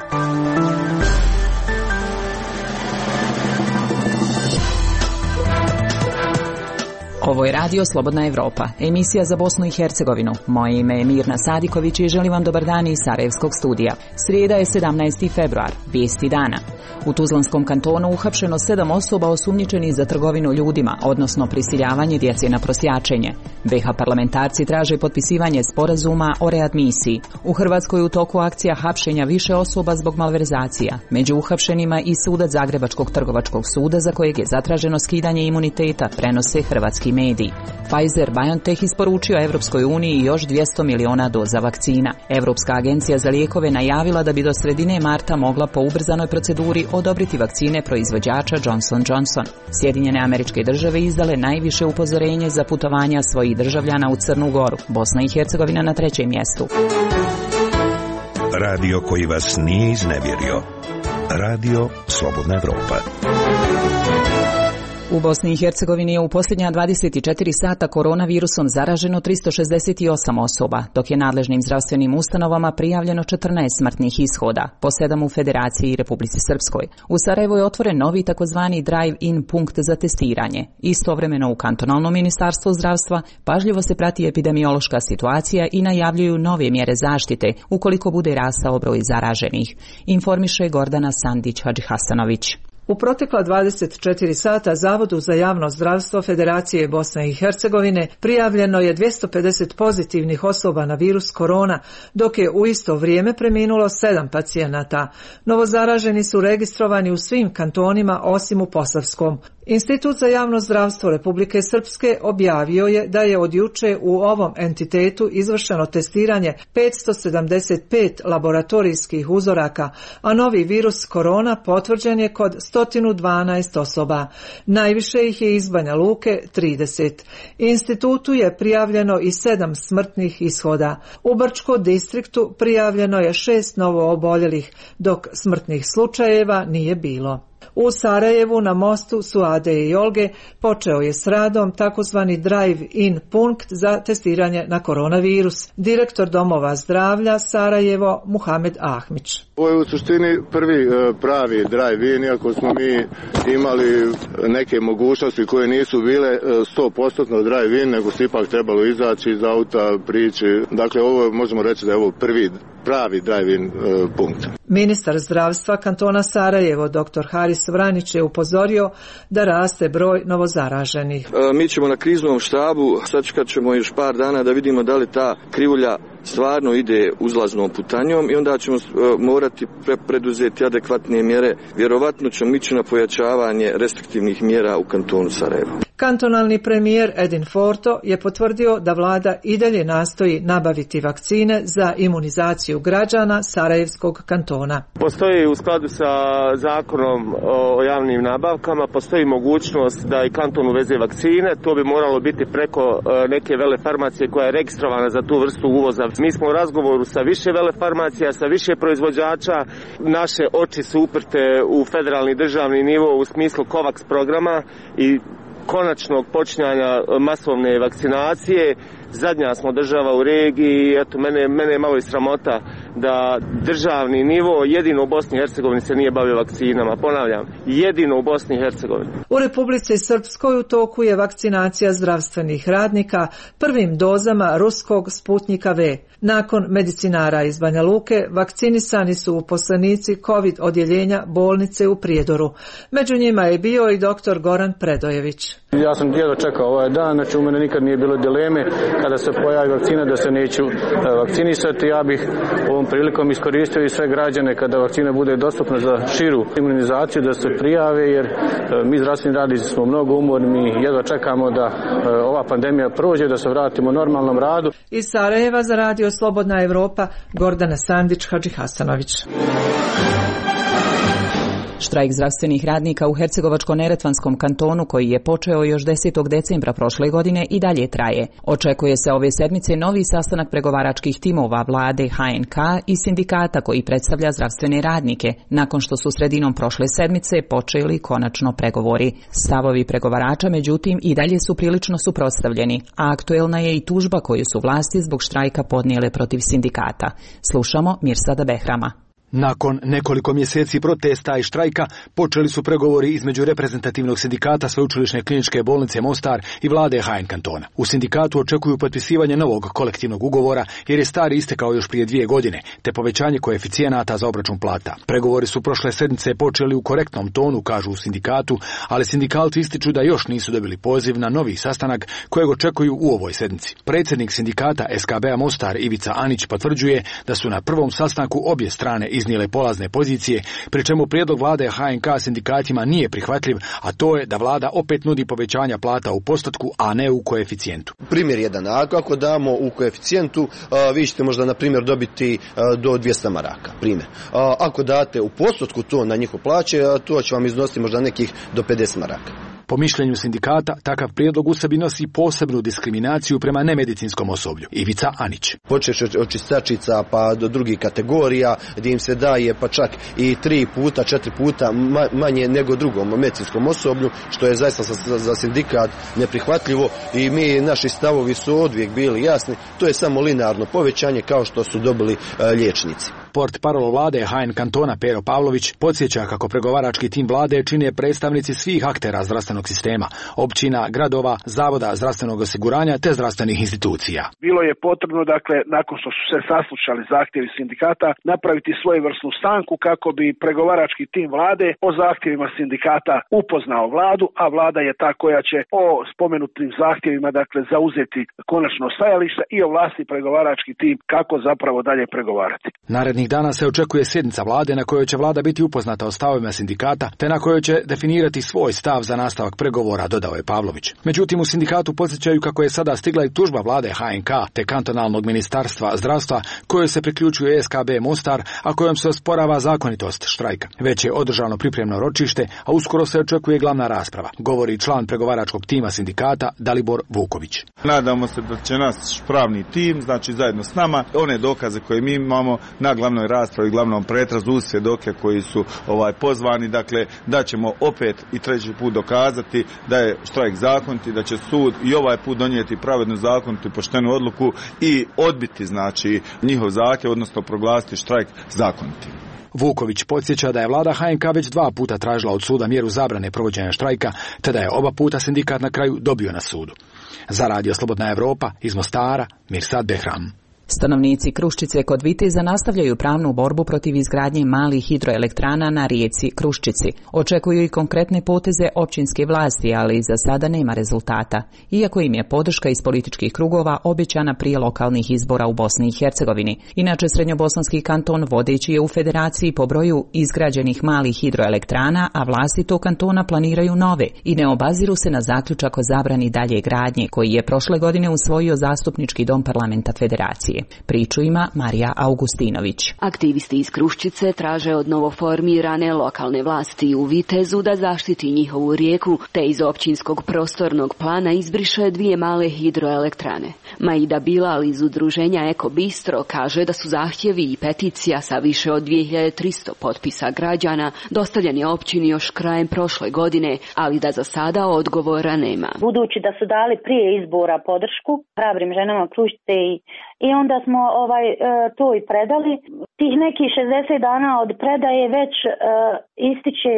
Ovo je Radio Slobodna Evropa, emisija za Bosnu i Hercegovinu. Moje ime je Mirna Sadiković i želim vam dobar dan iz Sarajevskog studija. Srijeda je 17. februar, vijesti dana. U Tuzlanskom kantonu uhapšeno 7 osoba osumnjičenih za trgovinu ljudima, odnosno prisiljavanje djece na prosjačenje. BiH parlamentarci traže potpisivanje sporazuma o readmisiji. U Hrvatskoj u toku akcija hapšenja više osoba zbog malverzacija. Među uhapšenima i sudac Zagrebačkog trgovačkog suda za kojeg je zatraženo skidanje imuniteta, prenose hrvatski mediji. Pfizer-BioNTech isporučio Evropskoj uniji još 200 miliona doza vakcina. Europska agencija za lijekove najavila da bi do sredine marta mogla po ubrzanoj proceduri odobriti vakcine proizvođača Johnson & Johnson. Sjedinjene Američke Države izdale najviše upozorenje za putovanja svojih državljana u Crnu Goru. Bosna i Hercegovina na 3. mjestu. Radio koji vas nije iznevjerio. Radio Slobodna Evropa. U Bosni i Hercegovini je u posljednja 24 sata koronavirusom zaraženo 368 osoba, dok je nadležnim zdravstvenim ustanovama prijavljeno 14 smrtnih ishoda, po 7 u Federaciji i Republici Srpskoj. U Sarajevu je otvoren novi takozvani drive-in punkt za testiranje. Istovremeno u kantonalnom ministarstvu zdravstva pažljivo se prati epidemiološka situacija i najavljuju nove mjere zaštite ukoliko bude rastao broj zaraženih, informiše Gordana Sandić-Hadžihasanović. U protekla 24 sata Zavodu za javno zdravstvo Federacije Bosne i Hercegovine prijavljeno je 250 pozitivnih osoba na virus korona, dok je u isto vrijeme preminulo 7 pacijenata. Novozaraženi su registrovani u svim kantonima osim u Posavskom. Institut za javno zdravstvo Republike Srpske objavio je da je od juče u ovom entitetu izvršeno testiranje 575 laboratorijskih uzoraka, a novi virus korona potvrđen je kod 112 osoba. Najviše ih je iz Banja Luke 30. Institutu je prijavljeno i 7 smrtnih ishoda. U Brčko distriktu prijavljeno je 6 novo oboljelih, dok smrtnih slučajeva nije bilo. U Sarajevu na mostu Suade i Olge počeo je s radom takozvani drive-in punkt za testiranje na koronavirus. Direktor domova zdravlja Sarajevo Muhamed Ahmić. Ovo je u suštini prvi pravi drive-in, iako smo mi imali neke mogućnosti koje nisu bile 100% drive-in, nego se ipak trebalo izaći iz auta, prići. Dakle, ovo možemo reći da je ovo prvi pravi drive-in punkt. Ministar zdravstva kantona Sarajevo, dr. Haris Vranić, je upozorio da raste broj novozaraženih. Mi ćemo na kriznom štabu, sačekat ćemo još par dana da vidimo da li ta krivulja stvarno ide uzlaznom putanjom i onda ćemo morati preduzeti adekvatne mjere. Vjerovatno ćemo ići na pojačavanje restriktivnih mjera u kantonu Sarajevo. Kantonalni premijer Edin Forto je potvrdio da vlada i dalje nastoji nabaviti vakcine za imunizaciju građana Sarajevskog kantona. Postoji u skladu sa zakonom o javnim nabavkama, postoji mogućnost da i kanton uveze vakcine. To bi moralo biti preko neke velefarmacije koja je registrovana za tu vrstu uvoza. Mi smo u razgovoru sa više velefarmacija, sa više proizvođača. Naše oči su uprte u federalni državni nivo u smislu COVAX programa i konačnog počinjanja masovne vakcinacije. Zadnja smo država u regiji i eto, mene je malo i sramota da državni nivo jedino u Bosni i Hercegovini se nije bavio vakcinama. Ponavljam, jedino u Bosni i Hercegovini. U Republici Srpskoj u toku je vakcinacija zdravstvenih radnika prvim dozama ruskog Sputnjika V. Nakon medicinara iz Banja Luke vakcinisani su uposlenici COVID odjeljenja bolnice u Prijedoru. Među njima je bio i dr. Goran Predojević. Ja sam jedva čekao ovaj dan, znači u mene nikad nije bilo dileme kada se pojavi vakcina da se neću vakcinisati. Ja bih ovom prilikom iskoristio i sve građane kada vakcina bude dostupna za širu imunizaciju da se prijave, jer mi zdravstveni radnici smo mnogo umorni, mi jedva čekamo da ova pandemija prođe, da se vratimo normalnom radu. Iz Sarajeva za Radio Slobodna Evropa, Gordana Sandić-Hadžihasanović. Štrajk zdravstvenih radnika u Hercegovačko-neretvanskom kantonu, koji je počeo još 10. decembra prošle godine, i dalje traje. Očekuje se ove sedmice novi sastanak pregovaračkih timova vlade, HNK i sindikata koji predstavlja zdravstvene radnike, nakon što su sredinom prošle sedmice počeli konačno pregovori. Stavovi pregovarača, međutim, i dalje su prilično suprotstavljeni, a aktuelna je i tužba koju su vlasti zbog štrajka podnijele protiv sindikata. Slušamo Mirsada Behrama. Nakon nekoliko mjeseci protesta i štrajka počeli su pregovori između reprezentativnog sindikata Sveučilišne kliničke bolnice Mostar i vlade HN kantona. U sindikatu očekuju potpisivanje novog kolektivnog ugovora jer je stari istekao još prije 2 godine, te povećanje koeficijenata za obračun plata. Pregovori su prošle sedmice počeli u korektnom tonu, kažu u sindikatu, ali sindikalci ističu da još nisu dobili poziv na novi sastanak kojeg očekuju u ovoj sedmici. Predsjednik sindikata SKB-a Mostar Ivica Anić potvrđuje da su na prvom sastanku obje strane iznijele polazne pozicije, pri čemu prijedlog vlade HNK sindikatima nije prihvatljiv, a to je da vlada opet nudi povećanja plata u postotku, a ne u koeficijentu. Primjer jedan, ako damo u koeficijentu, vi ćete možda na primjer dobiti do 200 maraka, primjer. Ako date u postotku to na njihov plaće, to će vam iznositi možda nekih do 50 maraka. Po mišljenju sindikata, takav prijedlog u sebi nosi posebnu diskriminaciju prema nemedicinskom osoblju. Ivica Anić. Počeš od čistačica pa do drugih kategorija gdje im se daje pa čak i 3 puta, 4 puta manje nego drugom medicinskom osoblju, što je zaista za sindikat neprihvatljivo i naši stavovi su odvijek bili jasni. To je samo linearno povećanje kao što su dobili liječnici. Portparol vlade HN kantona Pero Pavlović podsjeća kako pregovarački tim vlade čine predstavnici svih aktera zdravstvenog sistema, općina, gradova, zavoda zdravstvenog osiguranja te zdravstvenih institucija. Bilo je potrebno, nakon što su se saslušali zahtjevi sindikata, napraviti svojevrsnu stanku kako bi pregovarački tim vlade o zahtjevima sindikata upoznao vladu, a vlada je ta koja će o spomenutim zahtjevima zauzeti konačno stajalište i ovlasti pregovarački tim kako zapravo dalje pregovarati. Narednih dana se očekuje sjednica vlade na kojoj će vlada biti upoznata o stavovima sindikata, te na kojoj će definirati svoj stav za nastavak pregovora, dodao je Pavlović. Međutim, u sindikatu podsjećaju kako je sada stigla i tužba vlade HNK te kantonalnog ministarstva zdravstva, kojoj se priključuje SKB Mostar, a kojom se osporava zakonitost štrajka. Već je održano pripremno ročište, a uskoro se očekuje glavna rasprava, govori član pregovaračkog tima sindikata Dalibor Vuković. Nadamo se da će naš pravni tim, zajedno s nama, one dokaze koje mi imamo na glavnoj raspravi, glavnom pretrazu uz svjedoke koji su pozvani, da ćemo opet i treći put dokazati da je štrajk zakonit i da će sud i ovaj put donijeti pravednu, zakonitu i poštenu odluku i odbiti njihov zahtjev, odnosno proglasiti štrajk zakonitim. Vuković podsjeća da je vlada HNK već 2 puta tražila od suda mjeru zabrane provođenja štrajka, te da je oba puta sindikat na kraju dobio na sudu. Za Radio Slobodna Evropa iz Mostara, Mirsad Behram. Stanovnici Kruščice kod Viteza nastavljaju pravnu borbu protiv izgradnje malih hidroelektrana na rijeci Kruščici. Očekuju i konkretne poteze općinske vlasti, ali za sada nema rezultata, iako im je podrška iz političkih krugova obećana prije lokalnih izbora u Bosni i Hercegovini. Inače, Srednjobosanski kanton vodeći je u federaciji po broju izgrađenih malih hidroelektrana, a vlasti tog kantona planiraju nove i ne obaziru se na zaključak o zabrani dalje gradnje, koji je prošle godine usvojio zastupnički dom parlamenta federacije. Priču ima Marija Augustinović. Aktivisti iz Kruščice traže od novoformirane lokalne vlasti u Vitezu da zaštiti njihovu rijeku, te iz općinskog prostornog plana izbriše 2 male hidroelektrane. Maida Bilal iz udruženja Eko Bistro kaže da su zahtjevi i peticija sa više od 2300 potpisa građana dostavljeni općini još krajem prošle godine, ali da za sada odgovora nema. Budući da su dali prije izbora podršku hrabrim ženama Kruščice i onda smo to i predali. Tih nekih 60 dana od predaje već ističe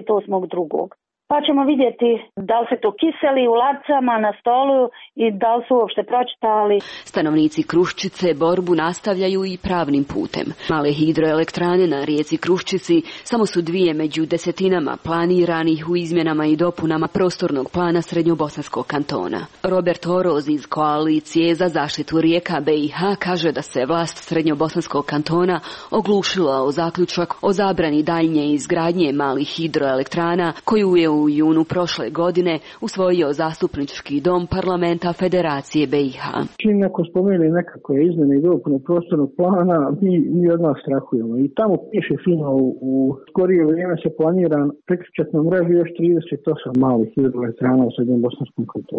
28.2. Pa ćemo vidjeti da li se to kiseli u lacama na stolu i da li su uopšte pročitali. Stanovnici Kruščice borbu nastavljaju i pravnim putem. Male hidroelektrane na rijeci Kruščici samo su 2 među desetinama planiranih u izmjenama i dopunama prostornog plana Srednjobosanskog kantona. Robert Oroz iz Koalicije za zaštitu rijeka BiH kaže da se vlast Srednjobosanskog kantona oglušila o zaključak o zabrani daljnje izgradnje malih hidroelektrana koju je u junu prošle godine usvojio zastupnički dom parlamenta Federacije BiH. Čim neko spomeni nekakve izmjene i dopune prostornog plana, mi od nas strahujemo. I tamo piše fino u skorije vrijeme se planira priključati na mrežu još 38 malih hidroelektrana u Srednjobosanskom kantonu.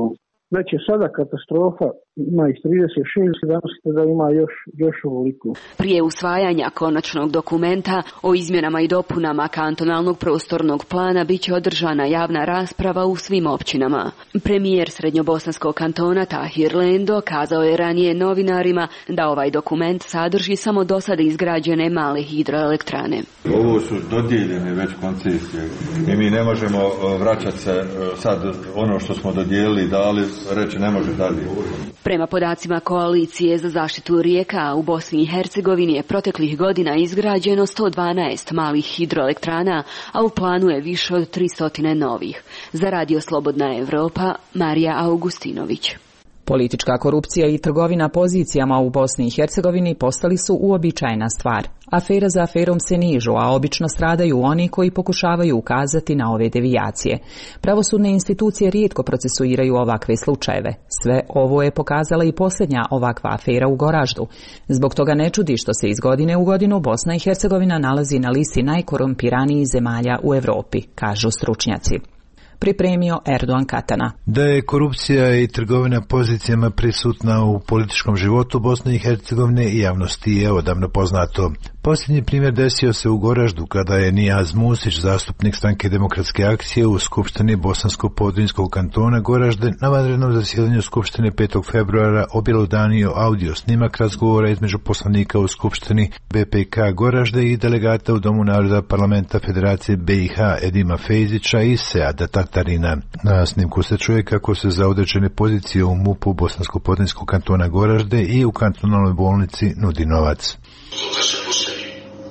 Već je sada katastrofa, ima ih 36, danas da ima još ovoliko. Prije usvajanja konačnog dokumenta o izmjenama i dopunama kantonalnog prostornog plana bit će održana javna rasprava u svim općinama. Premijer Srednjobosanskog kantona Tahir Lendo kazao je ranije novinarima da ovaj dokument sadrži samo do sada izgrađene male hidroelektrane. Ovo su dodijeljene već koncesije i mi ne možemo vraćati se sad ono što smo dodijelili, dali, reći ne može dalje. Prema podacima Koalicije za zaštitu rijeka u Bosni i Hercegovini je proteklih godina izgrađeno 112 malih hidroelektrana, a u planu je više od 300 novih. Za Radio Slobodna Evropa, Marija Augustinović. Politička korupcija i trgovina pozicijama u Bosni i Hercegovini postali su uobičajena stvar. Afera za aferom se nižu, a obično stradaju oni koji pokušavaju ukazati na ove devijacije. Pravosudne institucije rijetko procesuiraju ovakve slučajeve. Sve ovo je pokazala i posljednja ovakva afera u Goraždu. Zbog toga ne čudi što se iz godine u godinu Bosna i Hercegovina nalazi na listi najkorumpiranijih zemalja u Europi, kažu stručnjaci. Pripremio Erdogan Katana. Da je korupcija i trgovina pozicijama prisutna u političkom životu Bosne i Hercegovine i javnosti je odavno poznato. Posljednji primjer desio se u Goraždu kada je Nijaz Musić, zastupnik Stranke demokratske akcije u Skupštini Bosansko-Podrinjskog kantona Goražde, na vanrednom zasjedanju Skupštine 5. februara objelodanio audio snimak razgovora između poslanika u Skupštini BPK Goražde i delegata u Domu naroda Parlamenta Federacije BiH Edima Fejzića i Seada Tatarina. Na snimku se čuje kako se za određene pozicije u MUP-u Bosansko-Podrinjskog kantona Goražde i u kantonalnoj bolnici nudi novac. Kad se postavi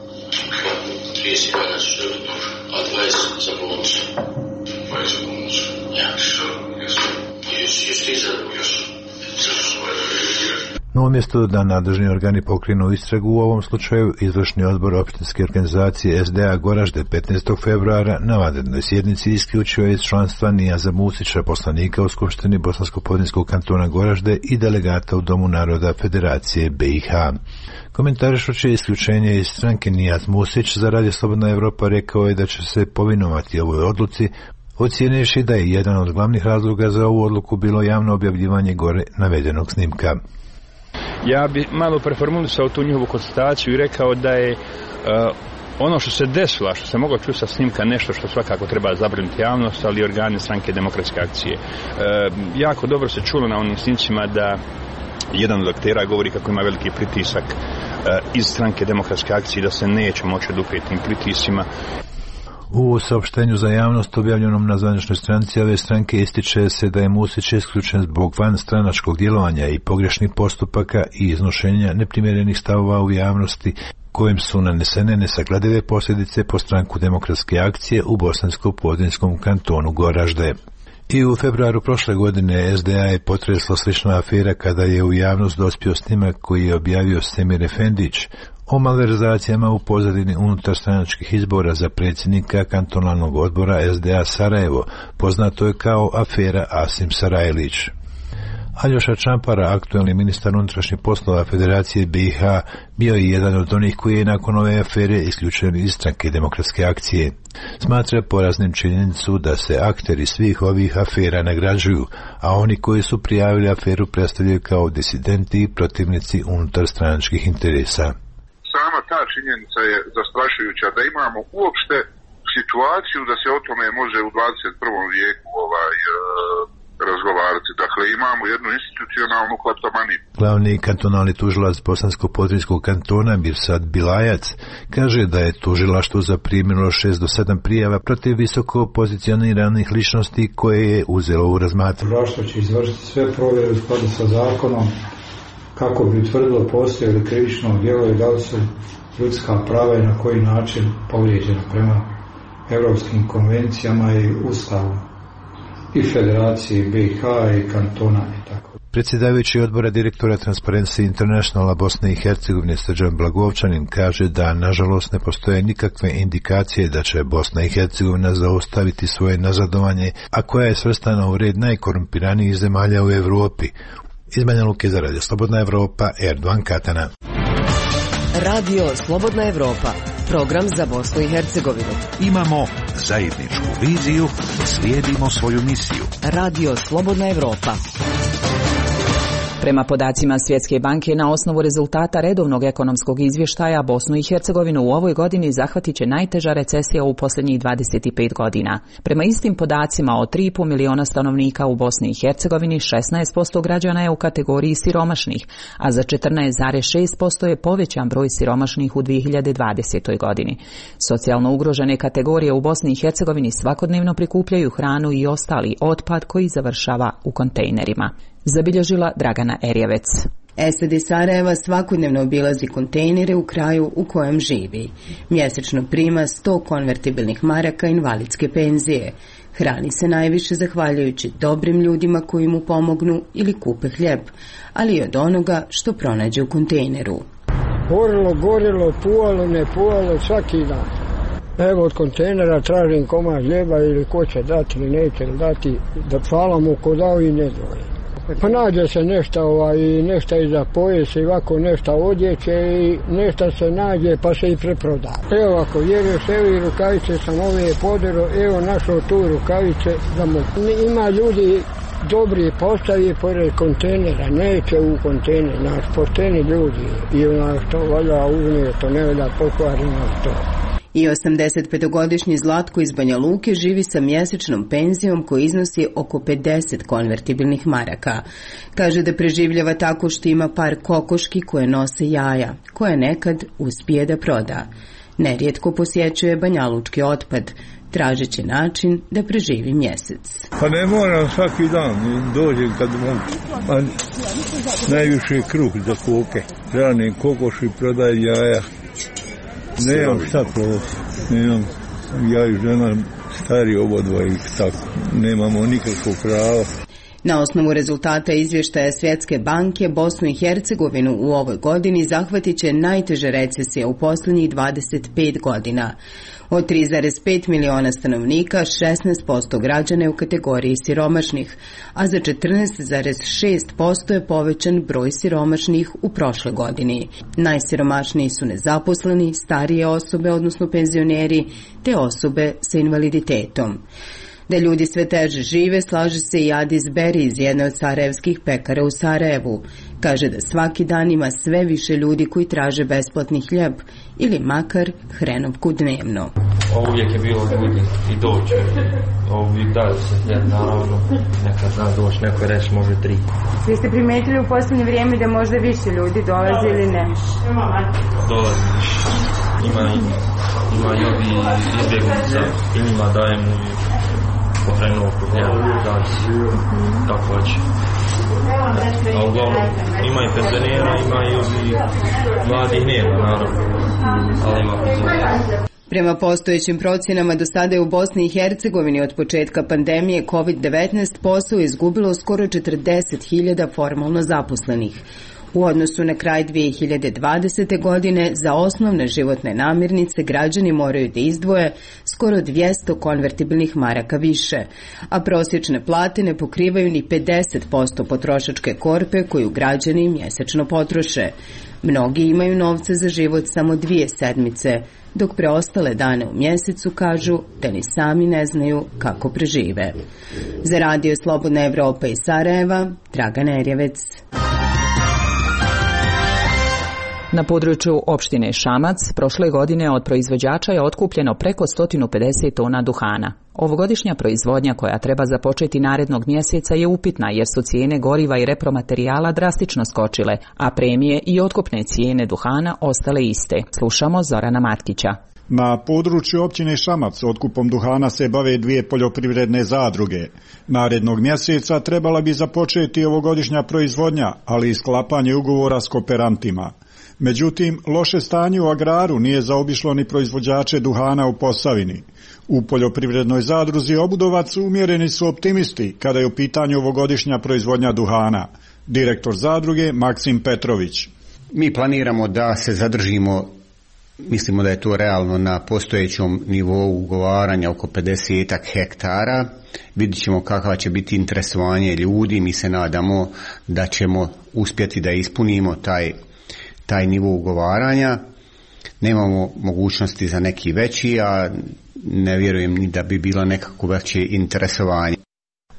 30 godina su životnog, a 20 za bolnicu. 20 za bolnicu. Ja, što? Još ti još. No umjesto da nadležni organi pokrenu istragu u ovom slučaju, izvršni odbor opštinske organizacije SDA Goražde 15. februara na vanrednoj sjednici isključio je iz članstva Nijaza Musića, poslanika u Skupštini Bosansko-Podrinjskog kantona Goražde i delegata u Domu naroda Federacije BiH. Komentarišući isključenje iz stranke, Nijaz Musić za Radio Slobodna Evropa rekao je da će se povinovati ovoj odluci, ocijenivši da je jedan od glavnih razloga za ovu odluku bilo javno objavljivanje gore navedenog snimka. Ja bi malo preformulisao tu njihovu konstataciju i rekao da je ono što se desilo, što se moglo čuti sa snimka, nešto što svakako treba zabrinuti javnost, ali i organe Stranke demokratske akcije. Jako dobro se čulo na onim snimcima da jedan od aktera govori kako ima veliki pritisak iz Stranke demokratske akcije, da se neće moći oduprijeti tim pritiscima. U saopštenju za javnost objavljenom na zvaničnoj stranici ove stranke ističe se da je Musić isključen zbog vanstranačkog djelovanja i pogrešnih postupaka i iznošenja neprimjerenih stavova u javnosti, kojim su nanesene nesagledive posljedice po Stranku demokratske akcije u Bosansko-Podrinjskom kantonu Goražde. I u februaru prošle godine SDA je potresla slična afera kada je u javnost dospio snimak koji je objavio Semir Efendić o malverzacijama u pozadini unutarstranačkih izbora za predsjednika kantonalnog odbora SDA Sarajevo, poznato je kao afera Asim Sarajlić. Aljoša Čampara, aktuelni ministar unutrašnjih poslova Federacije BiH, bio je jedan od onih koji je nakon ove afere isključen iz Stranke demokratske akcije. Smatra poraznim činjenicu da se akteri svih ovih afera nagrađuju, a oni koji su prijavili aferu predstavljaju kao disidenti i protivnici unutarstranačkih interesa. Sama ta činjenica je zastrašujuća da imamo uopšte situaciju da se o tome može u 21. vijeku razgovarati. Dakle, imamo jednu institucionalnu kleptomaniju. Glavni kantonalni tužilac Bosansko-Podrinjskog kantona Mirsad Bilajac kaže da je tužilaštvo zaprimilo 6 do 7 prijava protiv visoko pozicioniranih ličnosti koje je uzelo u razmatranje. Tužilaštvo će izvršiti sve provjere u skladu sa zakonom kako bi utvrdilo postoje li krivično djelo i da li su ljudska prava i na koji način povrijeđena prema europskim konvencijama i ustavu i Federacije BiH i kantona i tako. Predsjedavajući odbora direktora Transparency Internationala Bosne i Hercegovine Srđan Blagovčanin kaže da nažalost ne postoje nikakve indikacije da će Bosna i Hercegovina zaustaviti svoje nazadovanje, a koja je svrstana u red najkorumpiranijih zemalja u Europi. Iz Banja Luke za Radio Slobodna Evropa, Erdogan Katana. Radio Slobodna Evropa, program za Bosnu i Hercegovinu. Imamo zajedničku viziju, slijedimo svoju misiju. Radio Slobodna Evropa. Prema podacima Svjetske banke, na osnovu rezultata redovnog ekonomskog izvještaja, Bosnu i Hercegovinu u ovoj godini zahvatit će najteža recesija u posljednjih 25 godina. Prema istim podacima, od 3,5 miliona stanovnika u Bosni i Hercegovini, 16% građana je u kategoriji siromašnih, a za 14,6% je povećan broj siromašnih u 2020. godini. Socijalno ugrožene kategorije u Bosni i Hercegovini svakodnevno prikupljaju hranu i ostali otpad koji završava u kontejnerima. Zabilježila Dragana Erjevec. SED Sarajeva svakodnevno obilazi kontejnere u kraju u kojem živi. Mjesečno prima 100 konvertibilnih maraka invalidske penzije. Hrani se najviše zahvaljujući dobrim ljudima koji mu pomognu ili kupe hljeb, ali i od onoga što pronađe u kontejneru. Gorilo, puvalo, ne puvalo, svaki dan. Evo od kontejnera tražim komad hljeba ili ko će dati ili neće dati, da hvala mu ko dao i ne dvoje. Pa nađe se nešto iza pojesa i ovako nešto odjeće i nešto se nađe pa se i preproda. Evo ako vjeruješ, evo i rukavice sam ove podero, evo našao tu rukavice da mogu. Ima ljudi dobri postavi pored kontejnera, neće u kontejner, naš pošteni ljudi i ono što valja uzme, to ne valja pokvari na to. I 85-godišnji Zlatko iz Banja Luke živi sa mjesečnom penzijom koja iznosi oko 50 konvertibilnih maraka. Kaže da preživljava tako što ima par kokoški koje nose jaja, koje nekad uspije da proda. Nerijetko posjećuje banjalučki otpad, tražeći način da preživi mjesec. Pa ne moram svaki dan, dođem kad mogu. A najviše kruh za koke. Ranim kokoši, prodajem jaja. Nemam šta proći, ja i žena stari obodva i tako, nemamo nikakvog prava. Na osnovu rezultata izvještaja Svjetske banke, Bosnu i Hercegovinu u ovoj godini zahvatit će najteža recesija u posljednjih 25 godina. Od 3,5 miliona stanovnika, 16% građana je u kategoriji siromašnih, a za 14,6% je povećan broj siromašnih u prošloj godini. Najsiromašniji su nezaposleni, starije osobe, odnosno penzioneri, te osobe sa invaliditetom. Da ljudi sve teže žive, slaže se i Adis Beri iz jedne od sarajevskih pekara u Sarajevu. Kaže da svaki dan ima sve više ljudi koji traže besplatni hljeb ili makar hrenovku dnevno. Uvijek je bilo ljudi i doći. Uvijek daju se hljeb, naravno. Nekad zna doći, neko reći može 3. Vi ste primetili u posljednje vrijeme da možda više ljudi dolazi ili ne? Dolazi više. Ima ljudi izbjeglica i njima dajemo hrenovku hljeb, tako hoće. A uglavnom ima i penzionera, ima i mladih nema, naravno, ali ima penzionera. Prema postojećim procjenama, do sada je u Bosni i Hercegovini od početka pandemije COVID-19 posao izgubilo skoro 40.000 formalno zaposlenih. U odnosu na kraj 2020. godine za osnovne životne namirnice građani moraju da izdvoje skoro 200 konvertibilnih maraka više, a prosječne plate ne pokrivaju ni 50% potrošačke korpe koju građani mjesečno potroše. Mnogi imaju novce za život samo 2 sedmice, dok preostale dane u mjesecu kažu da ni sami ne znaju kako prežive. Za Radio Slobodna Evropa iz Sarajeva, Dragana Erjevec. Na području opštine Šamac prošle godine od proizvođača je otkupljeno preko 150 tona duhana. Ovogodišnja proizvodnja koja treba započeti narednog mjeseca je upitna jer su cijene goriva i repromaterijala drastično skočile, a premije i otkupne cijene duhana ostale iste. Slušamo Zorana Matkića. Na području općine Šamac otkupom duhana se bave 2 poljoprivredne zadruge. Narednog mjeseca trebala bi započeti ovogodišnja proizvodnja, ali i sklapanje ugovora s kooperantima. Međutim, loše stanje u agraru nije zaobišlo ni proizvođače duhana u Posavini. U poljoprivrednoj zadruzi Obudovac umjereni su optimisti kada je u pitanju ovogodišnja proizvodnja duhana. Direktor zadruge Maksim Petrović. Mi planiramo da se zadržimo, mislimo da je to realno na postojećom nivou ugovaranja oko 50 hektara. Vidjet ćemo kakva će biti interesovanje ljudi, mi se nadamo da ćemo uspjeti da ispunimo taj nivo ugovaranja. Nemamo mogućnosti za neki veći, a ne vjerujem ni da bi bilo nekako veće interesovanje.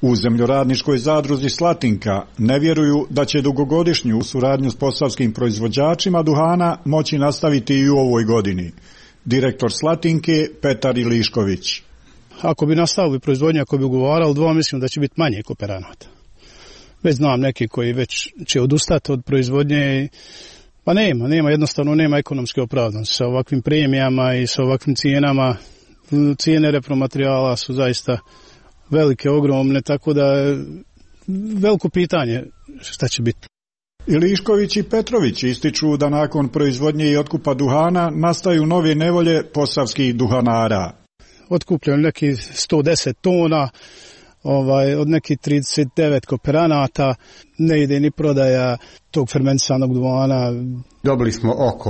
U zemljoradničkoj zadruzi Slatinka ne vjeruju da će dugogodišnju suradnju s posavskim proizvođačima duhana moći nastaviti i u ovoj godini. Direktor Slatinke Petar Ilišković. Ako bi nastavili proizvodnju, ako bi ugovarali mislim da će biti manje kooperanata. Već znam neki koji već će odustati od proizvodnje, pa jednostavno nema ekonomske opravdanosti sa ovakvim premijama i sa ovakvim cijenama. Cijene repromaterijala su zaista velike, ogromne, tako da je veliko pitanje šta će biti. Ilišković i Petrović ističu da nakon proizvodnje i otkupa duhana nastaju nove nevolje posavskih duhanara. Otkupljeno neki 110 tona, od nekih 39 kooperanata, ne ide ni prodaja tog fermentisanog duhana. Dobili smo oko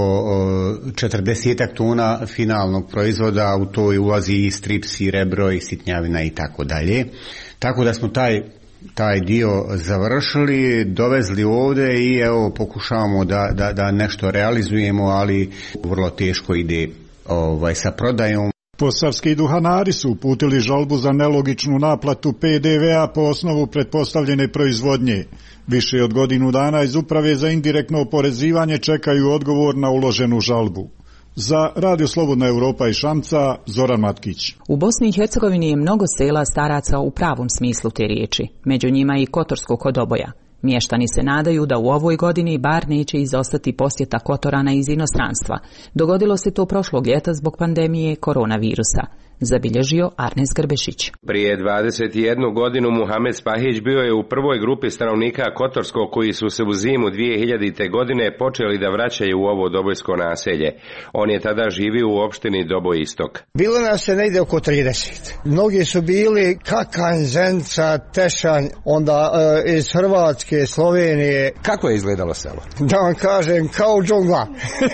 40 tona finalnog proizvoda, u to ulazi i strips, i rebro, i sitnjavina i tako dalje. Tako da smo taj dio završili, dovezli ovdje i evo pokušavamo da nešto realizujemo, ali vrlo teško ide sa prodajom. Posavski duhanari su uputili žalbu za nelogičnu naplatu PDV-a po osnovu pretpostavljene proizvodnje. Više od godinu dana iz Uprave za indirektno oporezivanje čekaju odgovor na uloženu žalbu. Za Radio Slobodna Europa i Šamca, Zoran Matkić. U Bosni i Hercegovini je mnogo sela staraca u pravom smislu te riječi, među njima i Kotorsko kod Oboja. Mještani se nadaju da u ovoj godini bar neće izostati posjeta Kotorana iz inostranstva. Dogodilo se to prošlog ljeta zbog pandemije koronavirusa. Zabilježio Arnes Grbešić. Prije 21 godinu Muhamed Spahić bio je u prvoj grupi stanovnika Kotorskog koji su se u zimu 2000. godine počeli da vraćaju u ovo dobojsko naselje. On je tada živio u opštini Doboj Istok. Bilo nas je negdje oko 30. Mnogi su bili Kakanj, Zenica, Tešanj, onda iz Hrvatske, Slovenije. Kako je izgledalo selo? Da vam kažem, kao džungla.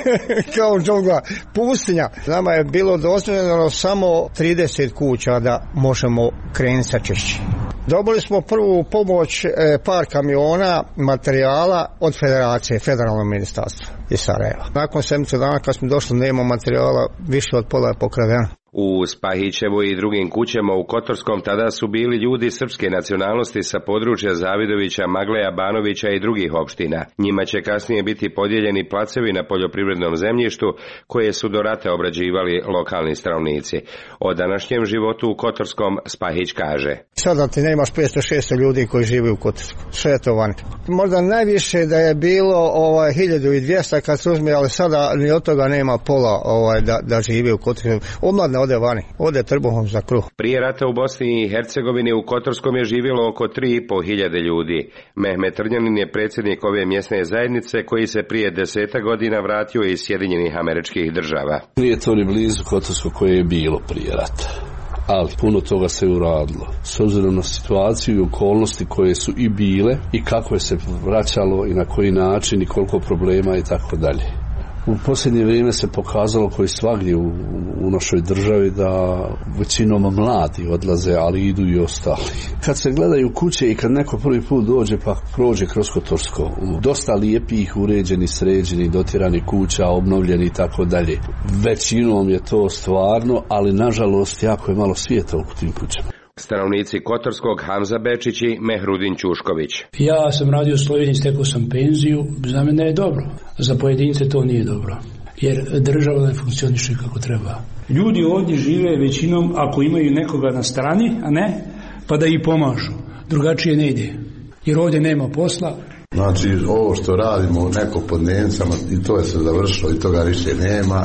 Kao džungla. Pustinja. Nama je bilo dozvoljeno samo 30 kuća da možemo krenuti sa čišćenjem. Dobili smo prvu pomoć par kamiona materijala od Federacije, Federalnog ministarstva iz Sarajeva. Nakon 7 dana kad smo došli nema materijala, više od pola je pokradeno. U Spahićevu i drugim kućama u Kotorskom tada su bili ljudi srpske nacionalnosti sa područja Zavidovića, Magleja, Banovića i drugih opština. Njima će kasnije biti podijeljeni placevi na poljoprivrednom zemljištu koje su do rata obrađivali lokalni stanovnici. O današnjem životu u Kotorskom Spahić kaže: Sada ti nemaš 500-600 ljudi koji žive u Kotorsku. Sve je to van. Možda najviše da je bilo 1200 kad se uzme, ali sada ni od toga nema pola da žive u Kotorsku. Omladne ode vani, ode trbuhom za kruh. Prije rata u Bosni i Hercegovini u Kotorskom je živjelo oko 3.500 ljudi. Mehmet Trnjanin je predsjednik ove mjesne zajednice koji se prije 10 godina vratio iz Sjedinjenih Američkih Država. Nije to ni blizu Kotorsko koje je bilo prije rata, ali puno toga se uradilo. S obzirom na situaciju i okolnosti koje su i bile i kako je se vraćalo i na koji način i koliko problema i tako dalje. U posljednje vrijeme se pokazalo koji svagdje u našoj državi da većinom mladi odlaze, ali idu i ostali. Kad se gledaju kuće i kad neko prvi put dođe pa prođe kroz Kotorsko, dosta lijepih, uređeni, sređeni, dotirani kuća, obnovljeni i tako dalje. Većinom je to stvarno, ali nažalost jako je malo svijeta u tim kućama. Stanovnici Kotorskog Hamza Bečić i Mehrudin Ćušković. Ja sam radio u Sloveniji, stekao sam penziju, za mene je dobro. Za pojedince to nije dobro, jer država ne funkcioniše kako treba. Ljudi ovdje žive većinom ako imaju nekoga na strani, a ne, pa da ih pomažu. Drugačije ne ide, jer ovdje nema posla. Znači, ovo što radimo neko pod Nemcama, i to je se završilo i toga više nema.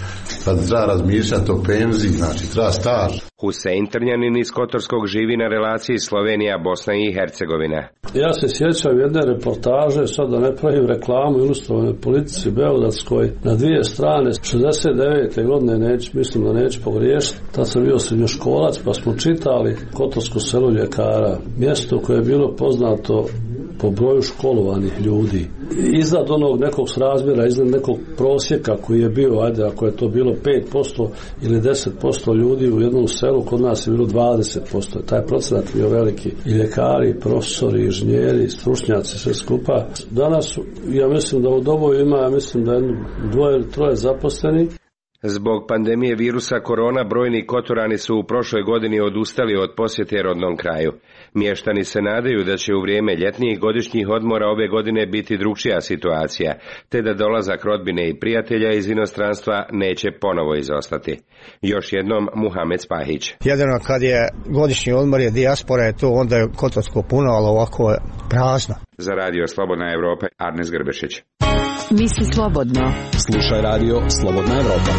Sad treba razmišljati o penziji, znači treba staž. Husein Trnjanin iz Kotorskog živi na relaciji Slovenija-Bosna i Hercegovina. Ja se sjećam jedne reportaže, sad da ne pravim reklamu ilustrovane politici beogradskoj, na 2 strane, 69. godine, mislim da neću pogriješiti, tad sam bio srednjoškolac, pa smo čitali Kotorsko selo ljekara, mjesto koje je bilo poznato po broju školovanih ljudi. Iznad onog nekog srazmjera, iznad nekog prosjeka koji je bio, ajde, ako je to bilo 5% ili 10% ljudi u jednom selu, kod nas je bilo 20%. Taj procenat bio veliki. I ljekari, i profesori, i inženjeri, stručnjaci, sve skupa. Danas, ja mislim da u Doboju ima, ja mislim da 2 ili 3 zaposleni. Zbog pandemije virusa korona brojni Kotorani su u prošloj godini odustali od posjete rodnom kraju. Mještani se nadaju da će u vrijeme ljetnijih godišnjih odmora ove godine biti drukčija situacija, te da dolazak rodbine i prijatelja iz inostranstva neće ponovo izostati. Još jednom Muhamed Spahić. Jedino kad je godišnji odmor je dijaspora, je to onda je Kotorsko puno, ali ovako je prazno. Za Radio Slobodna Evropa, Arnes Grbešić. Misli slobodno. Slušaj Radio Slobodna Evropa.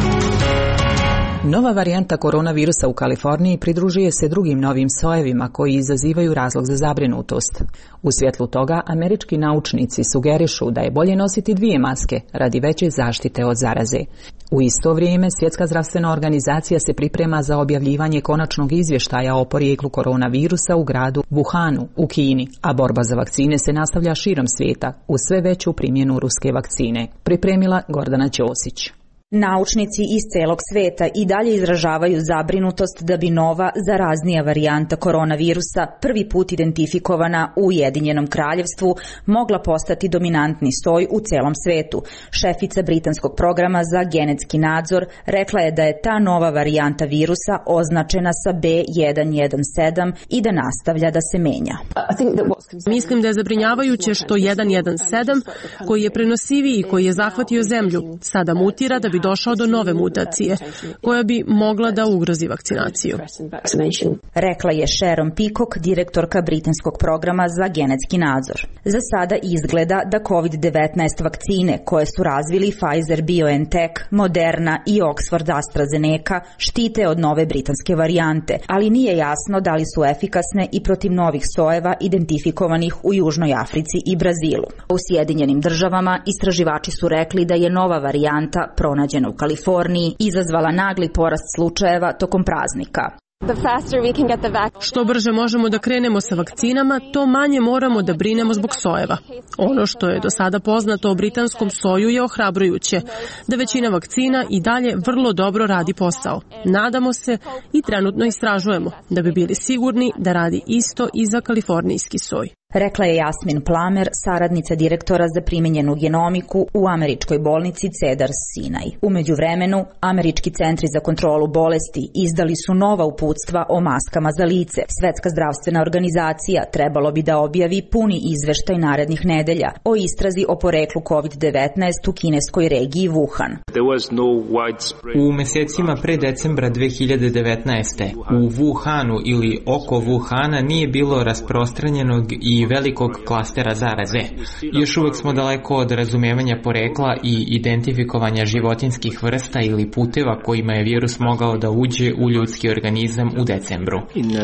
Nova varijanta koronavirusa u Kaliforniji pridružuje se drugim novim sojevima koji izazivaju razlog za zabrinutost. U svjetlu toga, američki naučnici sugerišu da je bolje nositi 2 maske radi veće zaštite od zaraze. U isto vrijeme, Svjetska zdravstvena organizacija se priprema za objavljivanje konačnog izvještaja o porijeklu koronavirusa u gradu Wuhanu u Kini, a borba za vakcine se nastavlja širom svijeta uz sve veću primjenu ruske vakcine. Pripremila Gordana Ćosić. Naučnici iz celog sveta i dalje izražavaju zabrinutost da bi nova, zaraznija varijanta koronavirusa, prvi put identifikovana u Ujedinjenom kraljevstvu, mogla postati dominantni soj u celom svetu. Šefica britanskog programa za genetski nadzor rekla je da je ta nova varijanta virusa označena sa B117 i da nastavlja da se menja. Mislim da je zabrinjavajuće što 117, koji je prenosiviji i koji je zahvatio zemlju, sada mutira da bi došao do nove mutacije, koja bi mogla da ugrozi vakcinaciju. Rekla je Sharon Peacock, direktorka britanskog programa za genetski nadzor. Za sada izgleda da COVID-19 vakcine koje su razvili Pfizer-BioNTech, Moderna i Oxford AstraZeneca štite od nove britanske varijante, ali nije jasno da li su efikasne i protiv novih sojeva identifikovanih u Južnoj Africi i Brazilu. U Sjedinjenim državama istraživači su rekli da je nova varijanta pronađena u Kaliforniji izazvala nagli porast slučajeva tokom praznika. Što brže možemo da krenemo sa vakcinama, to manje moramo da brinemo zbog sojeva. Ono što je do sada poznato o britanskom soju je ohrabrujuće, da većina vakcina i dalje vrlo dobro radi posao. Nadamo se i trenutno istražujemo da bi bili sigurni da radi isto i za kalifornijski soj. Rekla je Jasmin Plamer, saradnica direktora za primijenjenu genomiku u američkoj bolnici Cedars-Sinai. U međuvremenu, američki centri za kontrolu bolesti izdali su nova uputstva o maskama za lice. Svetska zdravstvena organizacija trebalo bi da objavi puni izveštaj narednih nedelja o istrazi o poreklu COVID-19 u kineskoj regiji Wuhan. U mjesecima pre decembra 2019. u Wuhanu ili oko Wuhana nije bilo rasprostranjenog i velikog klastera zaraze. Još uvijek smo daleko od razumevanja porekla i identifikovanja životinskih vrsta ili puteva kojima je virus mogao da uđe u ljudski organizam u decembru.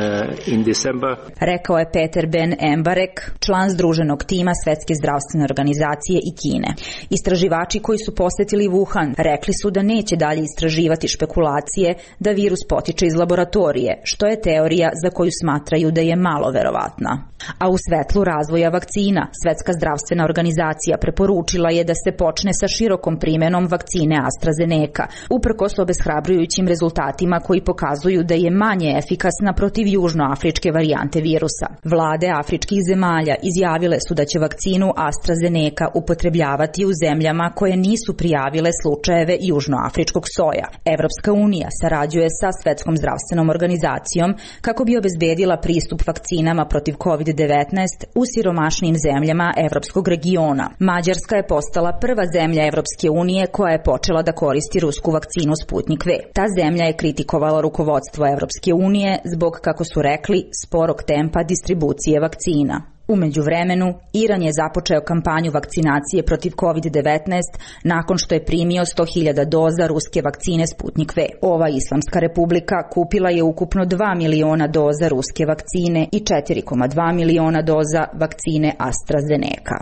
Rekao je Peter Ben Embarek, član združenog tima Svetske zdravstvene organizacije i Kine. Istraživači koji su posjetili Wuhan rekli su da neće dalje istraživati špekulacije da virus potiče iz laboratorije, što je teorija za koju smatraju da je malo verovatna. A u svetlu razvoja vakcina, Svetska zdravstvena organizacija preporučila je da se počne sa širokom primjenom vakcine AstraZeneca, uprkos obeshrabrujućim rezultatima koji pokazuju da je manje efikasna protiv južnoafričke varijante virusa. Vlade afričkih zemalja izjavile su da će vakcinu AstraZeneca upotrebljavati u zemljama koje nisu prijavile slučajeve južnoafričkog soja. Evropska unija sarađuje sa Svetskom zdravstvenom organizacijom kako bi obezbedila pristup vakcinama protiv COVID-19 u siromašnim zemljama evropskog regiona. Mađarska je postala prva zemlja Evropske unije koja je počela da koristi rusku vakcinu Sputnik V. Ta zemlja je kritikovala rukovodstvo Evropske unije zbog, kako su rekli, sporog tempa distribucije vakcina. U međuvremenu, Iran je započeo kampanju vakcinacije protiv COVID-19 nakon što je primio 100.000 doza ruske vakcine Sputnik V. Ova Islamska republika kupila je ukupno 2 miliona doza ruske vakcine i 4,2 miliona doza vakcine AstraZeneca.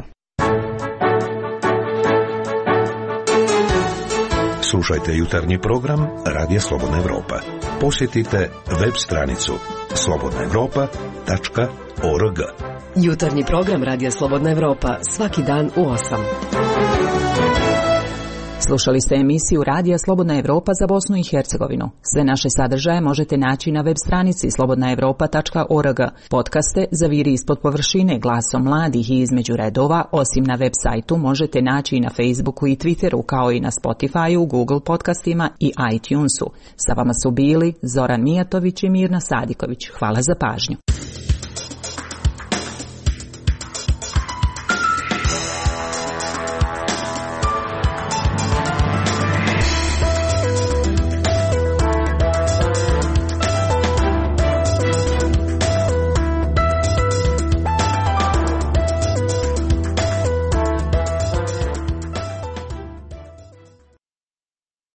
Slušajte jutarnji program Radija Slobodna Evropa. Posjetite web stranicu slobodnaevropa.org. Jutarnji program Radija Slobodna Evropa svaki dan u 8. Slušali ste emisiju Radija Slobodna Evropa za Bosnu i Hercegovinu. Sve naše sadržaje možete naći na web stranici slobodnaevropa.org. Podcaste Zaviri ispod površine, Glasom mladih i Između redova, osim na web sajtu, možete naći i na Facebooku i Twitteru, kao i na Spotifyu, Google podcastima i iTunesu. Sa vama su bili Zoran Mijatović i Mirna Sadiković. Hvala za pažnju.